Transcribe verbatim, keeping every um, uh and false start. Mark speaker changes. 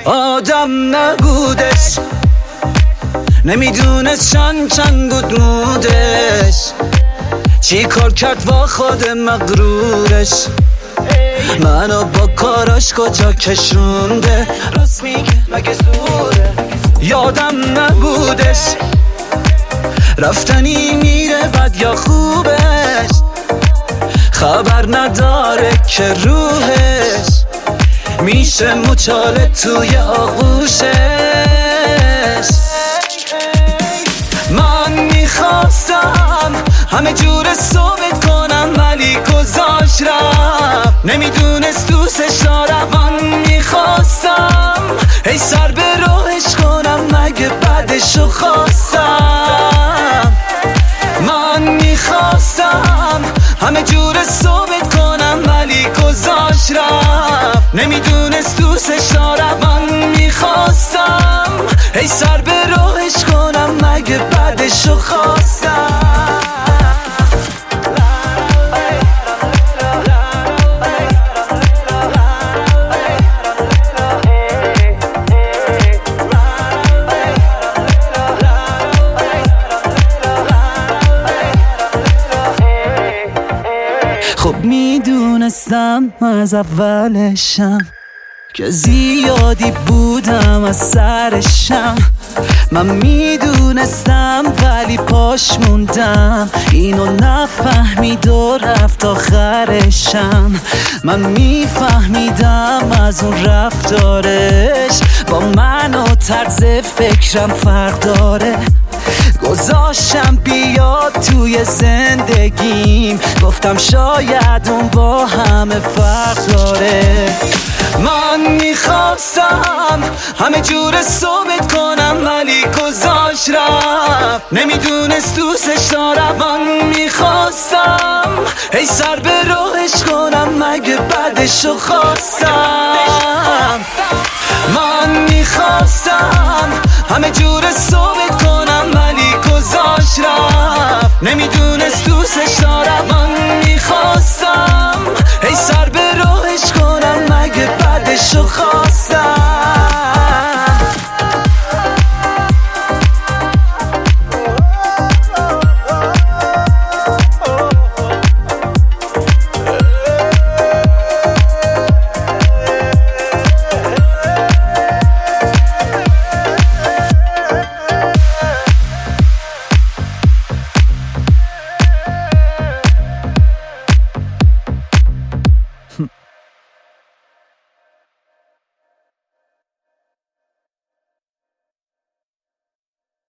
Speaker 1: آدم نبودش، نمیدونست چند چند بود مودش، چی کار کرد با خود مغرورش، منو با کاراش کجا کشونده، راست میگه مگه زوره. یادم نبودش رفتنی میره بد یا خوبش، خبر نداره که روحش میشه مچاله توی آغوشش. من میخواستم همه جور ثابت کنم ولی گذاشت رفت، نمیدونست دوستش دارم. من میخواستم ای سر به راهش کنم مگه بعدشو خواستم. من میخواستم همه جور ثابت کنم ولی گذاشت رفت، نمیدونست دوستش دارم. من میخواستم ای سر به راهش کنم مگه بعدشو خواستم. خب میدونستم از اولشم که زیادی بودم از سرشم، من میدونستم ولی پاش موندم، اینو نفهمید و رفت آخرشم. من میفهمیدم از اون رفتارش با من و طرز فکرم فرق داره، گذاشتم بیاد توی زندگیم، گفتم شاید اون با همه فرق داره. من میخواستم همه جور ثابت کنم ولی گذاشت رفت، نمیدونست دوستش دارم. من میخواستم ای سر به راهش کنم مگه بعدشو خواستم. من میخواستم همه جور ثابت کنم ولی گذاشت رفت، نمیدونست دوستش دارم. من میخواستم ای سر به راهش کنم مگه بعدشو خواستم.